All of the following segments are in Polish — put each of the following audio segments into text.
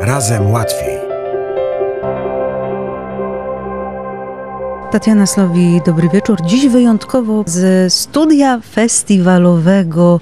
Razem łatwiej. Tatiana Slowi, dobry wieczór. Dziś wyjątkowo ze studia festiwalowego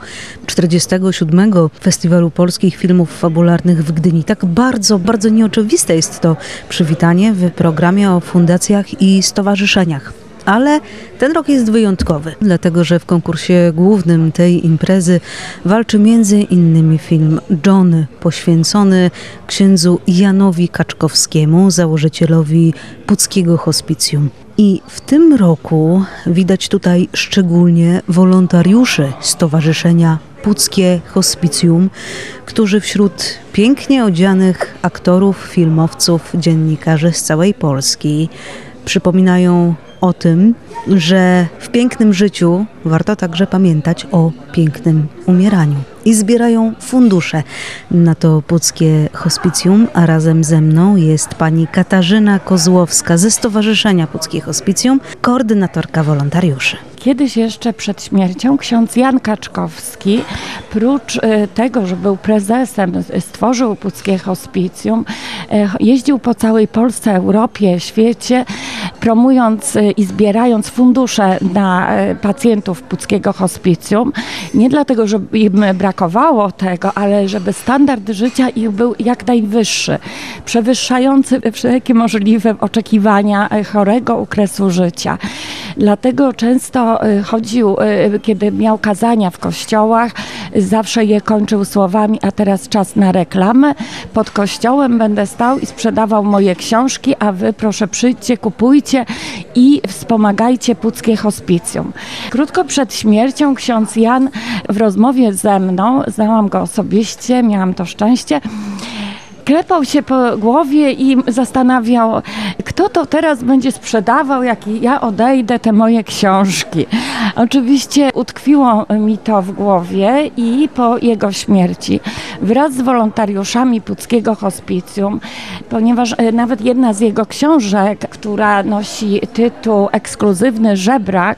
47. Festiwalu Polskich Filmów Fabularnych w Gdyni. Tak bardzo, bardzo nieoczywiste jest to przywitanie w programie o fundacjach i stowarzyszeniach. Ale ten rok jest wyjątkowy, dlatego że w konkursie głównym tej imprezy walczy między innymi film Johnny, poświęcony księdzu Janowi Kaczkowskiemu, założycielowi Puckiego Hospicjum. I w tym roku widać tutaj szczególnie wolontariuszy Stowarzyszenia Puckie Hospicjum, którzy wśród pięknie odzianych aktorów, filmowców, dziennikarzy z całej Polski przypominają o tym, że w pięknym życiu warto także pamiętać o pięknym umieraniu. I zbierają fundusze na to Puckie Hospicjum, a razem ze mną jest pani Katarzyna Kozłowska ze Stowarzyszenia Puckie Hospicjum, koordynatorka wolontariuszy. Kiedyś jeszcze przed śmiercią ksiądz Jan Kaczkowski, prócz tego, że był prezesem, stworzył Puckie Hospicjum, jeździł po całej Polsce, Europie, świecie, promując i zbierając fundusze na pacjentów Puckiego Hospicjum. Nie dlatego, że im brakowało tego, ale żeby standard życia ich był jak najwyższy, przewyższający wszelkie możliwe oczekiwania chorego okresu życia. Dlatego często chodził, kiedy miał kazania w kościołach, zawsze je kończył słowami: a teraz czas na reklamę. Pod kościołem będę stał i sprzedawał moje książki, a wy proszę przyjdźcie, kupujcie i wspomagajcie Puckie Hospicjum. Krótko przed śmiercią ksiądz Jan w rozmowie ze mną, znałam go osobiście, miałam to szczęście, klepał się po głowie i zastanawiał, kto to teraz będzie sprzedawał, jak ja odejdę, te moje książki. Oczywiście utkwiło mi to w głowie i po jego śmierci wraz z wolontariuszami Puckiego Hospicjum, ponieważ nawet jedna z jego książek, która nosi tytuł Ekskluzywny żebrak,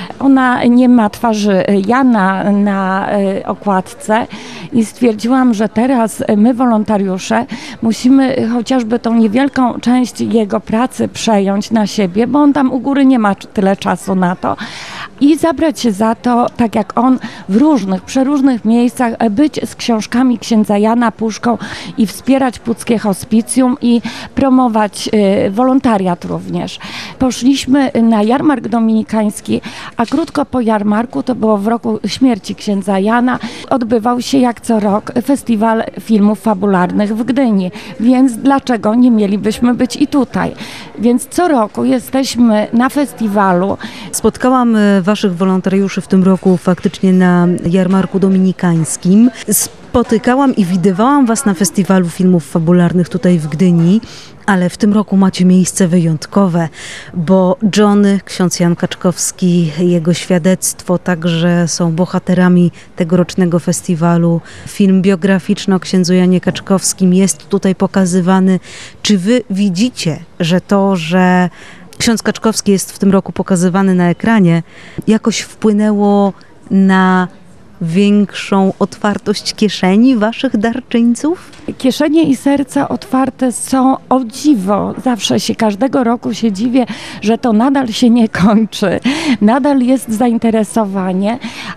ona nie ma twarzy Jana na okładce i stwierdziłam, że teraz my wolontariusze musimy chociażby tą niewielką część jego pracy przejąć na siebie, bo on tam u góry nie ma tyle czasu na to, i zabrać się za to, tak jak on, w różnych, przeróżnych miejscach, być z książkami księdza Jana Puszką i wspierać Puckie Hospicjum i promować wolontariat również. Poszliśmy na jarmark dominikański, a krótko po jarmarku, to było w roku śmierci księdza Jana, odbywał się jak co rok Festiwal Filmów Fabularnych w Gdyni, więc dlaczego nie mielibyśmy być i tutaj? Więc co roku jesteśmy na festiwalu. Spotkałam waszych wolontariuszy w tym roku faktycznie na jarmarku dominikańskim. Spotykałam i widywałam was na Festiwalu Filmów Fabularnych tutaj w Gdyni, ale w tym roku macie miejsce wyjątkowe, bo Johnny, ksiądz Jan Kaczkowski, jego świadectwo także są bohaterami tegorocznego festiwalu. Film biograficzny o księdzu Janie Kaczkowskim jest tutaj pokazywany. Czy wy widzicie, że to, że ksiądz Kaczkowski jest w tym roku pokazywany na ekranie, jakoś wpłynęło na większą otwartość kieszeni waszych darczyńców? Kieszenie i serca otwarte są, o dziwo. Zawsze się, każdego roku się dziwię, że to nadal się nie kończy. Nadal jest zainteresowanie,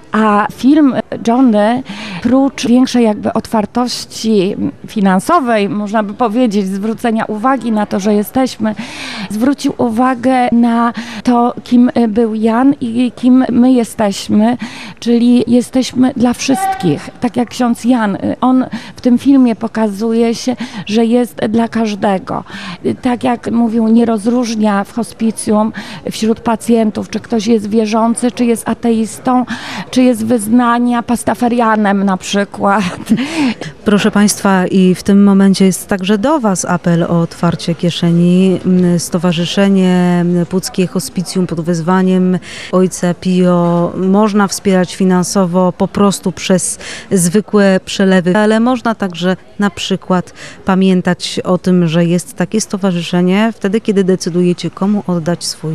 a film Johnny, prócz większej jakby otwartości finansowej, można by powiedzieć, zwrócenia uwagi na to, że jesteśmy, zwrócił uwagę na to, kim był Jan i kim my jesteśmy, czyli jesteśmy dla wszystkich. Tak jak ksiądz Jan, on w tym filmie pokazuje się, że jest dla każdego. Tak jak mówił, nie rozróżnia w hospicjum wśród pacjentów, czy ktoś jest wierzący, czy jest ateistą, czy jest wyznania pastafarianem na przykład. Proszę Państwa, i w tym momencie jest także do Was apel o otwarcie kieszeni. Stowarzyszenie Puckie Hospicjum pod wezwaniem Ojca Pio można wspierać finansowo po prostu przez zwykłe przelewy, ale można także na przykład pamiętać o tym, że jest takie stowarzyszenie wtedy, kiedy decydujecie, komu oddać swój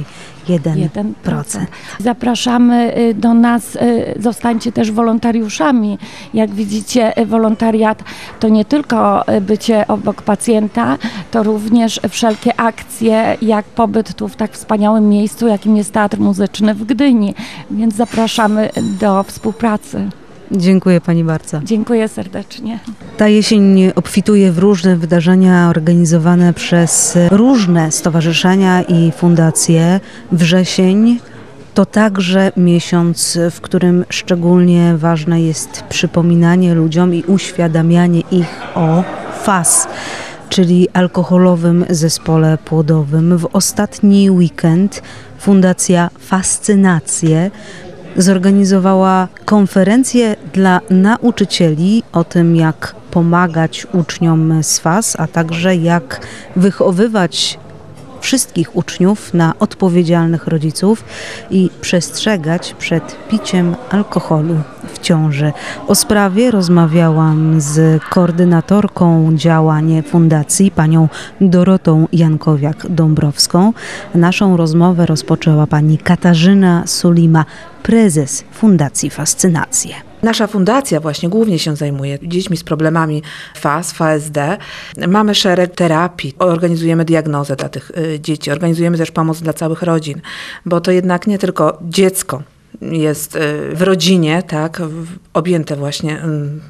1%. Zapraszamy do nas, zostańcie też wolontariuszami. Jak widzicie, wolontariat to nie tylko bycie obok pacjenta, to również wszelkie akcje, jak pobyt tu w tak wspaniałym miejscu, jakim jest Teatr Muzyczny w Gdyni. Więc zapraszamy do współpracy. Dziękuję pani bardzo. Dziękuję serdecznie. Ta jesień obfituje w różne wydarzenia organizowane przez różne stowarzyszenia i fundacje. Wrzesień to także miesiąc, w którym szczególnie ważne jest przypominanie ludziom i uświadamianie ich o FAS, czyli alkoholowym zespole płodowym. W ostatni weekend Fundacja Fascynacje zorganizowała konferencję dla nauczycieli o tym, jak pomagać uczniom z FAS, a także jak wychowywać wszystkich uczniów na odpowiedzialnych rodziców i przestrzegać przed piciem alkoholu w ciąży. O sprawie rozmawiałam z koordynatorką działań fundacji, panią Dorotą Jankowiak-Dąbrowską. Naszą rozmowę rozpoczęła pani Katarzyna Sulima, prezes Fundacji Fascynacje. Nasza fundacja właśnie głównie się zajmuje dziećmi z problemami FAS, FASD. Mamy szereg terapii, organizujemy diagnozę dla tych dzieci, organizujemy też pomoc dla całych rodzin, bo to jednak nie tylko dziecko jest w rodzinie, tak, objęte właśnie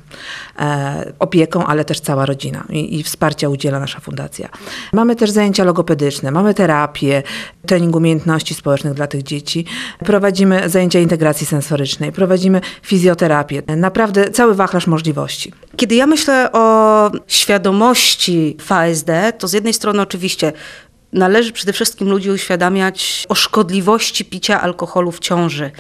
opieką, ale też cała rodzina i wsparcia udziela nasza fundacja. Mamy też zajęcia logopedyczne, mamy terapię, trening umiejętności społecznych dla tych dzieci, prowadzimy zajęcia integracji sensorycznej, prowadzimy fizjoterapię, naprawdę cały wachlarz możliwości. Kiedy ja myślę o świadomości FASD, to z jednej strony oczywiście należy przede wszystkim ludzi uświadamiać o szkodliwości picia alkoholu w ciąży.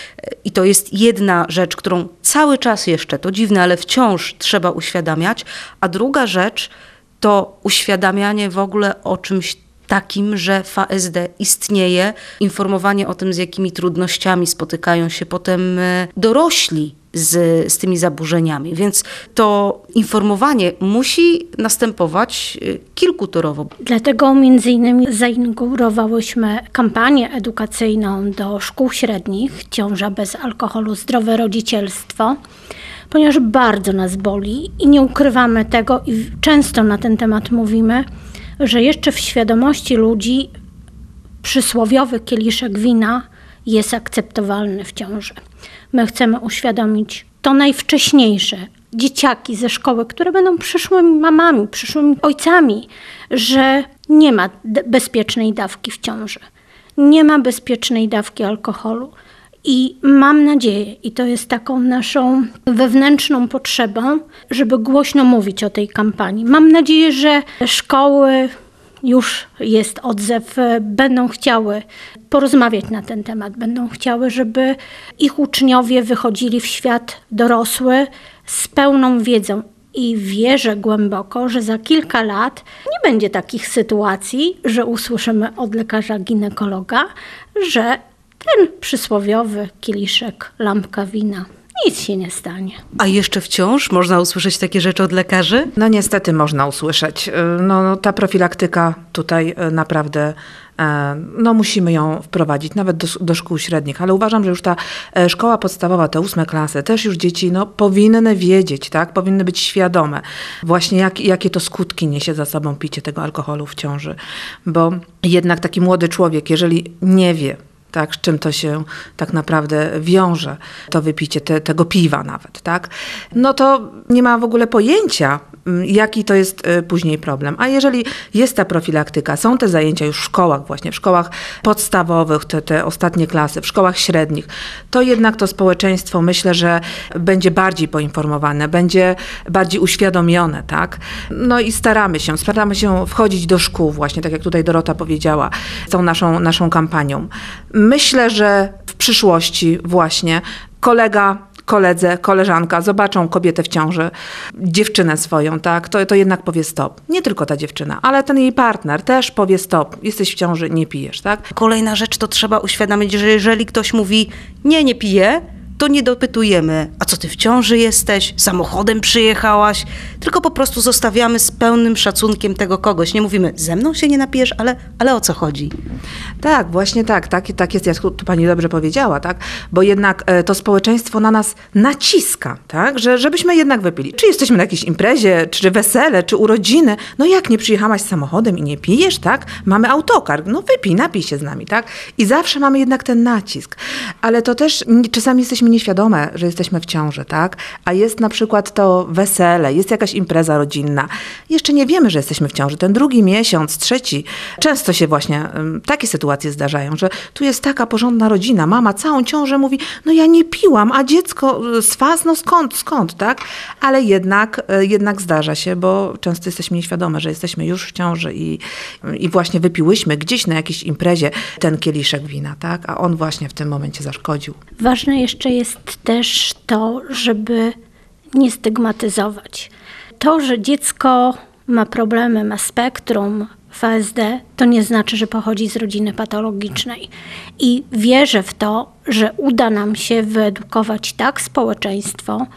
I to jest jedna rzecz, którą cały czas jeszcze, to dziwne, ale wciąż trzeba uświadamiać. A druga rzecz to uświadamianie w ogóle o czymś takim, że FASD istnieje, informowanie o tym, z jakimi trudnościami spotykają się potem dorośli z tymi zaburzeniami. Więc to informowanie musi następować kilkutorowo. Dlatego między innymi zainaugurowałyśmy kampanię edukacyjną do szkół średnich Ciąża bez alkoholu, zdrowe rodzicielstwo, ponieważ bardzo nas boli i nie ukrywamy tego i często na ten temat mówimy, że jeszcze w świadomości ludzi przysłowiowy kieliszek wina jest akceptowalny w ciąży. My chcemy uświadomić to najwcześniejsze, dzieciaki ze szkoły, które będą przyszłymi mamami, przyszłymi ojcami, że nie ma bezpiecznej dawki w ciąży. Nie ma bezpiecznej dawki alkoholu. I mam nadzieję, i to jest taką naszą wewnętrzną potrzebą, żeby głośno mówić o tej kampanii. Mam nadzieję, że szkoły, już jest odzew, będą chciały porozmawiać na ten temat, będą chciały, żeby ich uczniowie wychodzili w świat dorosły z pełną wiedzą. I wierzę głęboko, że za kilka lat nie będzie takich sytuacji, że usłyszymy od lekarza ginekologa, że ten przysłowiowy kieliszek, lampka wina, nic się nie stanie. A jeszcze wciąż można usłyszeć takie rzeczy od lekarzy? No niestety można usłyszeć. No, ta profilaktyka tutaj naprawdę musimy ją wprowadzić, nawet do szkół średnich, ale uważam, że już ta szkoła podstawowa, te 8 klasy, też już dzieci powinny wiedzieć, tak? Powinny być świadome właśnie jakie to skutki niesie za sobą picie tego alkoholu w ciąży, bo jednak taki młody człowiek, jeżeli nie wie, tak, z czym to się tak naprawdę wiąże, to wypicie tego piwa nawet, tak? No to nie ma w ogóle pojęcia, jaki to jest później problem. A jeżeli jest ta profilaktyka, są te zajęcia już w szkołach właśnie, w szkołach podstawowych, te ostatnie klasy, w szkołach średnich, to jednak to społeczeństwo, myślę, że będzie bardziej poinformowane, będzie bardziej uświadomione, tak? No i staramy się wchodzić do szkół właśnie, tak jak tutaj Dorota powiedziała, z tą naszą kampanią. Myślę, że w przyszłości właśnie koleżanka zobaczą kobietę w ciąży, dziewczynę swoją, tak, to jednak powie stop. Nie tylko ta dziewczyna, ale ten jej partner też powie stop. Jesteś w ciąży, nie pijesz, tak? Kolejna rzecz to trzeba uświadomić, że jeżeli ktoś mówi nie piję, to nie dopytujemy, a co ty w ciąży jesteś, samochodem przyjechałaś, tylko po prostu zostawiamy z pełnym szacunkiem tego kogoś. Nie mówimy, ze mną się nie napijesz, ale o co chodzi? Tak, właśnie tak jest, jak tu pani dobrze powiedziała, tak? Bo jednak to społeczeństwo na nas naciska, tak? Żebyśmy jednak wypili. Czy jesteśmy na jakiejś imprezie, czy wesele, czy urodziny, no jak nie przyjechałaś samochodem i nie pijesz, tak? Mamy autokar, no wypij, napij się z nami, tak? I zawsze mamy jednak ten nacisk. Ale to też czasami jesteśmy nieświadome, że jesteśmy w ciąży, tak? A jest na przykład to wesele, jest jakaś impreza rodzinna. Jeszcze nie wiemy, że jesteśmy w ciąży. Ten drugi miesiąc, trzeci. Często się właśnie takie sytuacje zdarzają, że tu jest taka porządna rodzina, mama całą ciążę mówi, no ja nie piłam, a dziecko z was, no skąd, tak? Ale jednak zdarza się, bo często jesteśmy nieświadome, że jesteśmy już w ciąży i właśnie wypiłyśmy gdzieś na jakiejś imprezie ten kieliszek wina, tak? A on właśnie w tym momencie zaszkodził. Ważne jeszcze jest też to, żeby nie stygmatyzować. To, że dziecko ma problemy, ma spektrum FASD, to nie znaczy, że pochodzi z rodziny patologicznej. I wierzę w to, że uda nam się wyedukować tak społeczeństwo,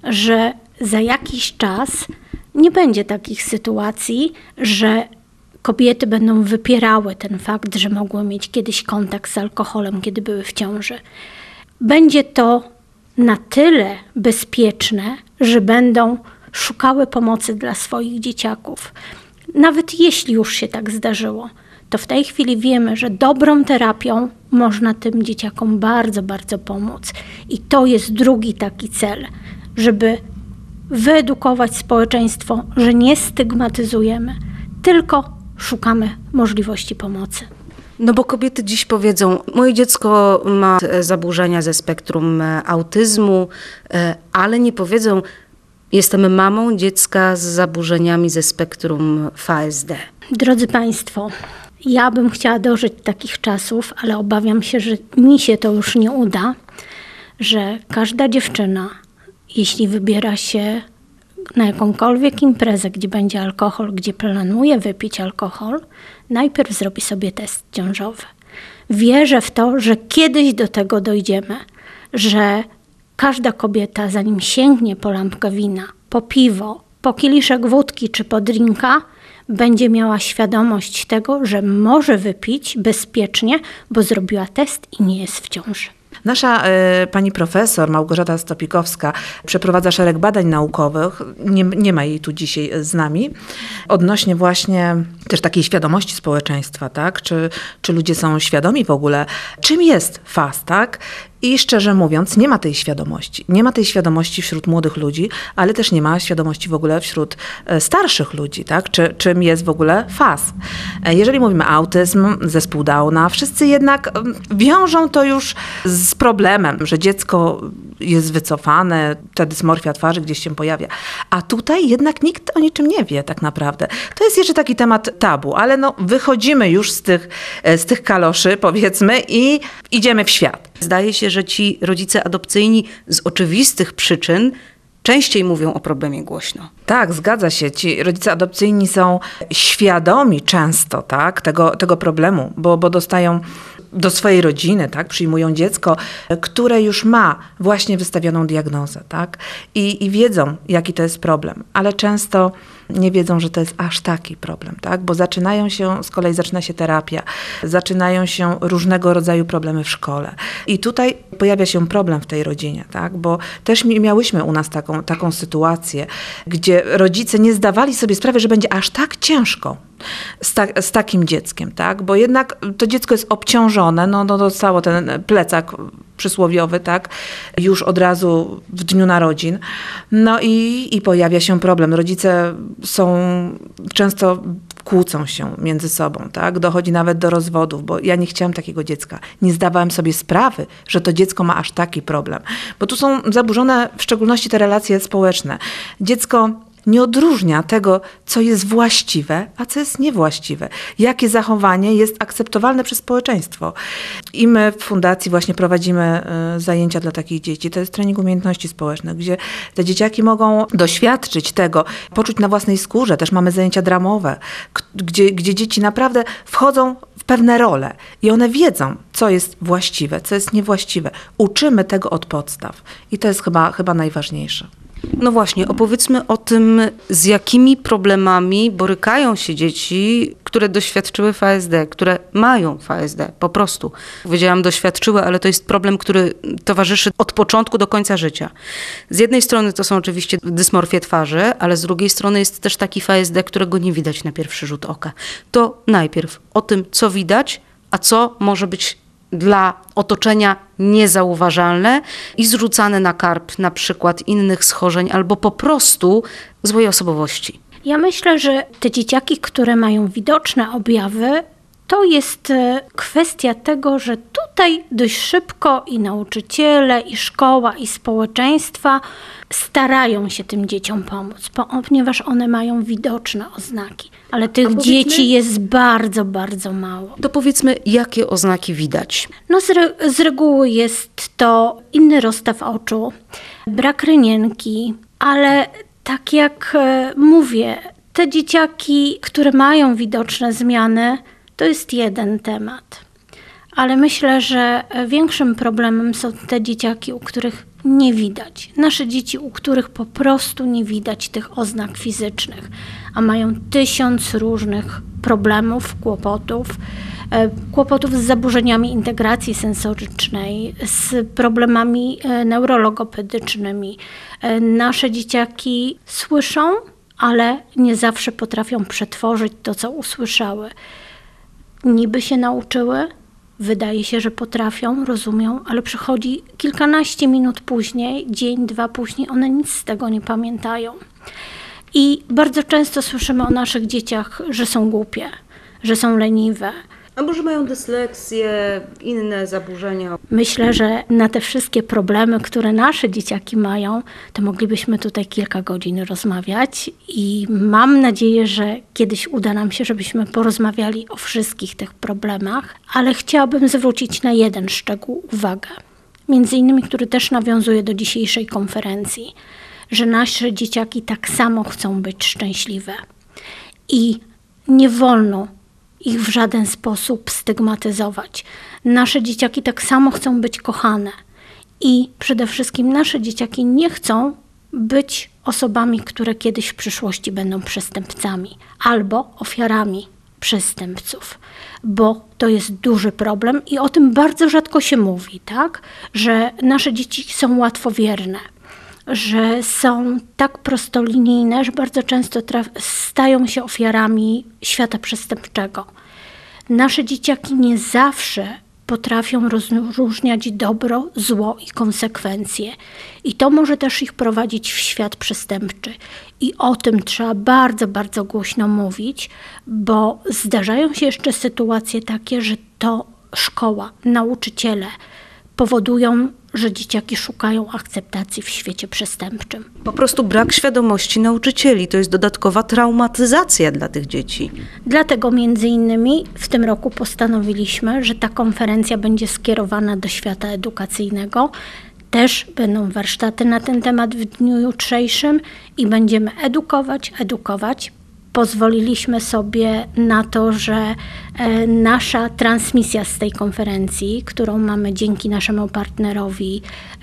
że za jakiś czas nie będzie takich sytuacji, że kobiety będą wypierały ten fakt, że mogły mieć kiedyś kontakt z alkoholem, kiedy były w ciąży. Będzie to na tyle bezpieczne, że będą szukały pomocy dla swoich dzieciaków. Nawet jeśli już się tak zdarzyło, to w tej chwili wiemy, że dobrą terapią można tym dzieciakom bardzo, bardzo pomóc. I to jest drugi taki cel, żeby wyedukować społeczeństwo, że nie stygmatyzujemy, tylko szukamy możliwości pomocy. No bo kobiety dziś powiedzą, moje dziecko ma zaburzenia ze spektrum autyzmu, ale nie powiedzą, jestem mamą dziecka z zaburzeniami ze spektrum FASD. Drodzy Państwo, ja bym chciała dożyć takich czasów, ale obawiam się, że mi się to już nie uda, że każda dziewczyna, jeśli wybiera się na jakąkolwiek imprezę, gdzie będzie alkohol, gdzie planuje wypić alkohol, najpierw zrobi sobie test ciążowy. Wierzę w to, że kiedyś do tego dojdziemy, że każda kobieta, zanim sięgnie po lampkę wina, po piwo, po kieliszek wódki czy po drinka, będzie miała świadomość tego, że może wypić bezpiecznie, bo zrobiła test i nie jest w ciąży. Nasza pani profesor Małgorzata Stopikowska przeprowadza szereg badań naukowych, nie ma jej tu dzisiaj z nami, odnośnie właśnie też takiej świadomości społeczeństwa, tak? Czy ludzie są świadomi w ogóle, czym jest FAS, tak? I szczerze mówiąc, nie ma tej świadomości. Nie ma tej świadomości wśród młodych ludzi, ale też nie ma świadomości w ogóle wśród starszych ludzi, tak? Czym jest w ogóle FAS. Jeżeli mówimy autyzm, zespół Downa, wszyscy jednak wiążą to już z problemem, że dziecko jest wycofane, ta dysmorfia twarzy gdzieś się pojawia. A tutaj jednak nikt o niczym nie wie tak naprawdę. To jest jeszcze taki temat tabu, ale no wychodzimy już z tych kaloszy, powiedzmy, i idziemy w świat. Zdaje się, że ci rodzice adopcyjni z oczywistych przyczyn częściej mówią o problemie głośno. Tak, zgadza się. Ci rodzice adopcyjni są świadomi często, tak, tego problemu, bo dostają do swojej rodziny, tak, przyjmują dziecko, które już ma właśnie wystawioną diagnozę, tak, i wiedzą, jaki to jest problem, ale często nie wiedzą, że to jest aż taki problem, tak, bo z kolei zaczyna się terapia, zaczynają się różnego rodzaju problemy w szkole i tutaj pojawia się problem w tej rodzinie, tak, bo też miałyśmy u nas taką sytuację, gdzie rodzice nie zdawali sobie sprawy, że będzie aż tak ciężko z takim dzieckiem, tak? Bo jednak to dziecko jest obciążone, no dostało ten plecak przysłowiowy, tak? Już od razu w dniu narodzin. No i pojawia się problem. Rodzice często kłócą się między sobą, tak? Dochodzi nawet do rozwodów, bo ja nie chciałam takiego dziecka. Nie zdawałem sobie sprawy, że to dziecko ma aż taki problem. Bo tu są zaburzone w szczególności te relacje społeczne. Dziecko nie odróżnia tego, co jest właściwe, a co jest niewłaściwe. Jakie zachowanie jest akceptowalne przez społeczeństwo. I my w fundacji właśnie prowadzimy zajęcia dla takich dzieci. To jest trening umiejętności społecznych, gdzie te dzieciaki mogą doświadczyć tego, poczuć na własnej skórze. Też mamy zajęcia dramowe, gdzie dzieci naprawdę wchodzą w pewne role i one wiedzą, co jest właściwe, co jest niewłaściwe. Uczymy tego od podstaw i to jest chyba najważniejsze. No właśnie, opowiedzmy o tym, z jakimi problemami borykają się dzieci, które doświadczyły VSD, które mają VSD, po prostu. Powiedziałam doświadczyły, ale to jest problem, który towarzyszy od początku do końca życia. Z jednej strony to są oczywiście dysmorfie twarzy, ale z drugiej strony jest też taki VSD, którego nie widać na pierwszy rzut oka. To najpierw o tym, co widać, a co może być dla otoczenia niezauważalne i zrzucane na karb na przykład innych schorzeń albo po prostu złej osobowości. Ja myślę, że te dzieciaki, które mają widoczne objawy, to jest kwestia tego, że tutaj dość szybko i nauczyciele, i szkoła, i społeczeństwa starają się tym dzieciom pomóc, ponieważ one mają widoczne oznaki. Ale tych dzieci jest bardzo, bardzo mało. To powiedzmy, jakie oznaki widać? No z reguły jest to inny rozstaw oczu, brak rynienki, ale tak jak mówię, te dzieciaki, które mają widoczne zmiany, to jest jeden temat. Ale myślę, że większym problemem są te dzieciaki, u których nie widać. Nasze dzieci, u których po prostu nie widać tych oznak fizycznych, a mają 1000 różnych problemów, kłopotów z zaburzeniami integracji sensorycznej, z problemami neurologopedycznymi. Nasze dzieciaki słyszą, ale nie zawsze potrafią przetworzyć to, co usłyszały. Niby się nauczyły, wydaje się, że potrafią, rozumią, ale przychodzi kilkanaście minut później, dzień, 2 później, one nic z tego nie pamiętają. I bardzo często słyszymy o naszych dzieciach, że są głupie, że są leniwe. Albo że mają dysleksję, inne zaburzenia. Myślę, że na te wszystkie problemy, które nasze dzieciaki mają, to moglibyśmy tutaj kilka godzin rozmawiać i mam nadzieję, że kiedyś uda nam się, żebyśmy porozmawiali o wszystkich tych problemach, ale chciałabym zwrócić na jeden szczegół uwagę, między innymi, który też nawiązuje do dzisiejszej konferencji, że nasze dzieciaki tak samo chcą być szczęśliwe i nie wolno ich w żaden sposób stygmatyzować. Nasze dzieciaki tak samo chcą być kochane i przede wszystkim nasze dzieciaki nie chcą być osobami, które kiedyś w przyszłości będą przestępcami albo ofiarami przestępców, bo to jest duży problem i o tym bardzo rzadko się mówi, tak? Że nasze dzieci są łatwowierne, że są tak prostolinijne, że bardzo często stają się ofiarami świata przestępczego. Nasze dzieciaki nie zawsze potrafią rozróżniać dobro, zło i konsekwencje. I to może też ich prowadzić w świat przestępczy. I o tym trzeba bardzo, bardzo głośno mówić, bo zdarzają się jeszcze sytuacje takie, że to szkoła, nauczyciele powodują, że dzieciaki szukają akceptacji w świecie przestępczym. Po prostu brak świadomości nauczycieli. To jest dodatkowa traumatyzacja dla tych dzieci. Dlatego między innymi w tym roku postanowiliśmy, że ta konferencja będzie skierowana do świata edukacyjnego. Też będą warsztaty na ten temat w dniu jutrzejszym i będziemy edukować. Pozwoliliśmy sobie na to, że nasza transmisja z tej konferencji, którą mamy dzięki naszemu partnerowi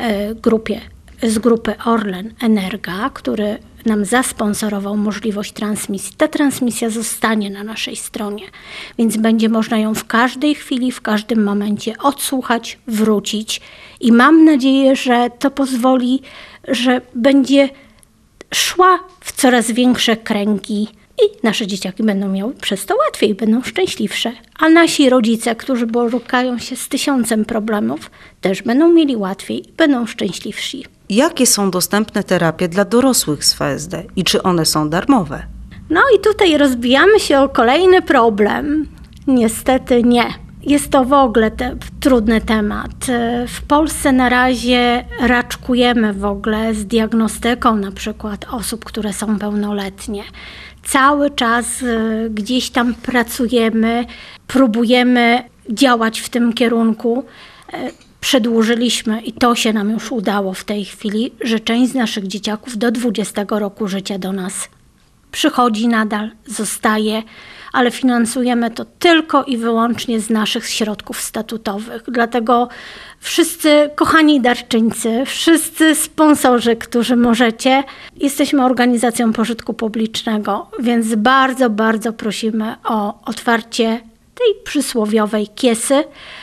z grupy Orlen Energa, który nam zasponsorował możliwość transmisji. Ta transmisja zostanie na naszej stronie, więc będzie można ją w każdej chwili, w każdym momencie odsłuchać, wrócić i mam nadzieję, że to pozwoli, że będzie szła w coraz większe kręgi i nasze dzieciaki będą miały przez to łatwiej, będą szczęśliwsze. A nasi rodzice, którzy borykają się z 1000 problemów, też będą mieli łatwiej i będą szczęśliwsi. Jakie są dostępne terapie dla dorosłych z VSD i czy one są darmowe? No i tutaj rozbijamy się o kolejny problem. Niestety nie. Jest to w ogóle trudny temat. W Polsce na razie raczkujemy w ogóle z diagnostyką na przykład osób, które są pełnoletnie. Cały czas gdzieś tam pracujemy, próbujemy działać w tym kierunku. Przedłużyliśmy i to się nam już udało w tej chwili, że część z naszych dzieciaków do 20 roku życia do nas przychodzi nadal, zostaje, ale finansujemy to tylko i wyłącznie z naszych środków statutowych. Dlatego wszyscy kochani darczyńcy, wszyscy sponsorzy, którzy możecie, jesteśmy organizacją pożytku publicznego, więc bardzo, bardzo prosimy o otwarcie tej przysłowiowej kiesy,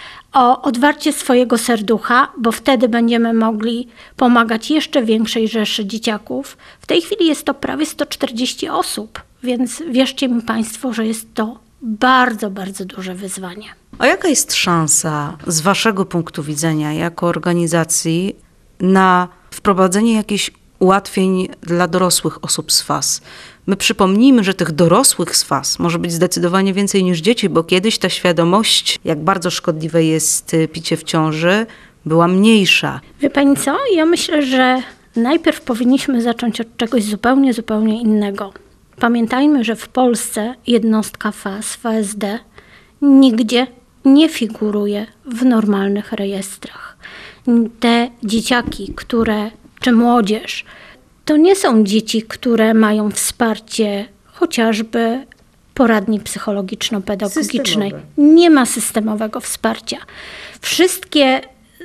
o otwarcie swojego serducha, bo wtedy będziemy mogli pomagać jeszcze większej rzeszy dzieciaków. W tej chwili jest to prawie 140 osób, więc wierzcie mi Państwo, że jest to bardzo, bardzo duże wyzwanie. A jaka jest szansa z Waszego punktu widzenia jako organizacji na wprowadzenie jakichś ułatwień dla dorosłych osób z FAS? My przypomnijmy, że tych dorosłych z FAS może być zdecydowanie więcej niż dzieci, bo kiedyś ta świadomość, jak bardzo szkodliwe jest picie w ciąży, była mniejsza. Wie Pani co? Ja myślę, że najpierw powinniśmy zacząć od czegoś zupełnie, zupełnie innego. Pamiętajmy, że w Polsce jednostka FAS, FASD nigdzie nie figuruje w normalnych rejestrach. Te dzieciaki, czy młodzież, to nie są dzieci, które mają wsparcie chociażby poradni psychologiczno-pedagogicznej. Nie ma systemowego wsparcia. Wszystkie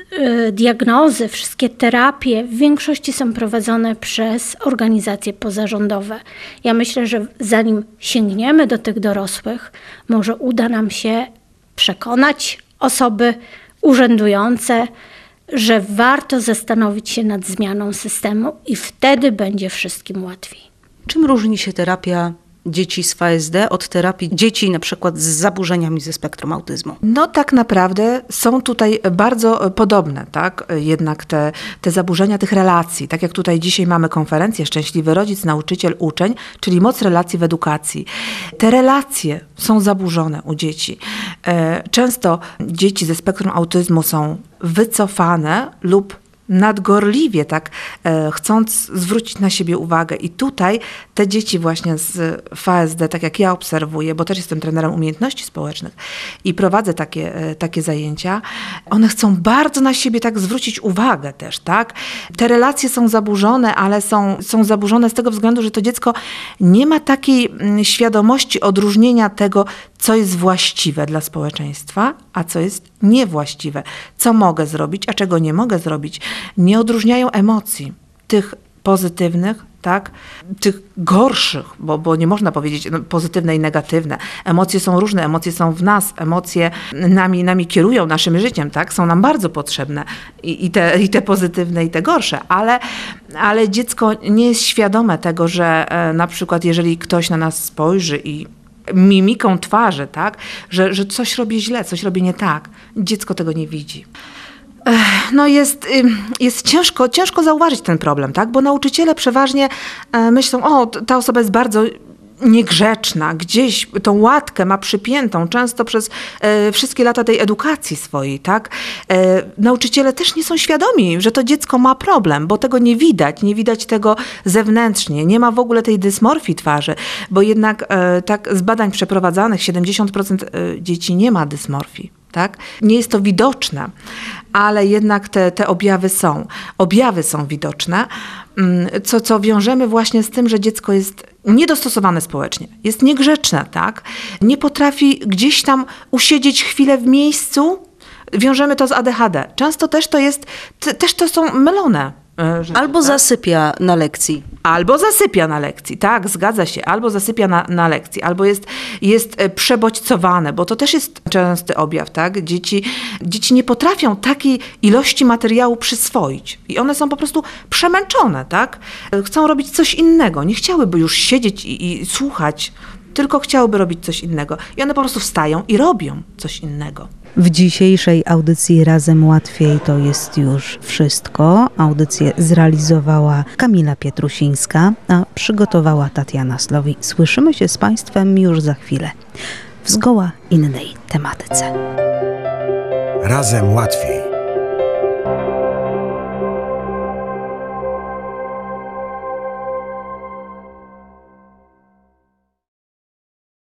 diagnozy, wszystkie terapie w większości są prowadzone przez organizacje pozarządowe. Ja myślę, że zanim sięgniemy do tych dorosłych, może uda nam się przekonać osoby urzędujące, że warto zastanowić się nad zmianą systemu i wtedy będzie wszystkim łatwiej. Czym różni się terapia dzieci z FASD od terapii dzieci na przykład z zaburzeniami ze spektrum autyzmu? No tak naprawdę są tutaj bardzo podobne, tak? Jednak te zaburzenia tych relacji, tak jak tutaj dzisiaj mamy konferencję Szczęśliwy rodzic, nauczyciel, uczeń, czyli moc relacji w edukacji. Te relacje są zaburzone u dzieci. Często dzieci ze spektrum autyzmu są wycofane lub nadgorliwie, tak, chcąc zwrócić na siebie uwagę. I tutaj te dzieci właśnie z FASD, tak jak ja obserwuję, bo też jestem trenerem umiejętności społecznych i prowadzę takie zajęcia, one chcą bardzo na siebie tak zwrócić uwagę też, tak. Te relacje są zaburzone, ale są zaburzone z tego względu, że to dziecko nie ma takiej świadomości odróżnienia tego, co jest właściwe dla społeczeństwa, a co jest niewłaściwe. Co mogę zrobić, a czego nie mogę zrobić. Nie odróżniają emocji, tych pozytywnych, tak, tych gorszych, bo nie można powiedzieć pozytywne i negatywne. Emocje są różne, emocje są w nas, emocje nami kierują naszym życiem, tak, są nam bardzo potrzebne i te pozytywne i te gorsze, ale dziecko nie jest świadome tego, że na przykład jeżeli ktoś na nas spojrzy i mimiką twarzy, tak, że coś robię źle, coś robię nie tak. Dziecko tego nie widzi. No jest ciężko zauważyć ten problem, tak, bo nauczyciele przeważnie myślą, ta osoba jest bardzo niegrzeczna, gdzieś tą łatkę ma przypiętą, często przez wszystkie lata tej edukacji swojej, tak. Nauczyciele też nie są świadomi, że to dziecko ma problem, bo tego nie widać tego zewnętrznie, nie ma w ogóle tej dysmorfii twarzy, bo jednak tak z badań przeprowadzanych 70% dzieci nie ma dysmorfii. Tak? Nie jest to widoczne, ale jednak te objawy są widoczne, co wiążemy właśnie z tym, że dziecko jest niedostosowane społecznie, jest niegrzeczne, tak? Nie potrafi gdzieś tam usiedzieć chwilę w miejscu, wiążemy to z ADHD. Często też to są mylone rzeczy, albo tak? zasypia na lekcji. Albo zasypia na lekcji, tak, zgadza się. Albo zasypia na lekcji, albo jest przebodźcowane, bo to też jest częsty objaw, tak. Dzieci nie potrafią takiej ilości materiału przyswoić i one są po prostu przemęczone, tak. Chcą robić coś innego, nie chciałyby już siedzieć i słuchać, tylko chciałyby robić coś innego. I one po prostu wstają i robią coś innego. W dzisiejszej audycji Razem Łatwiej to jest już wszystko. Audycję zrealizowała Kamila Pietrusińska, a przygotowała Tatiana Slowi. Słyszymy się z Państwem już za chwilę w zgoła innej tematyce. Razem Łatwiej.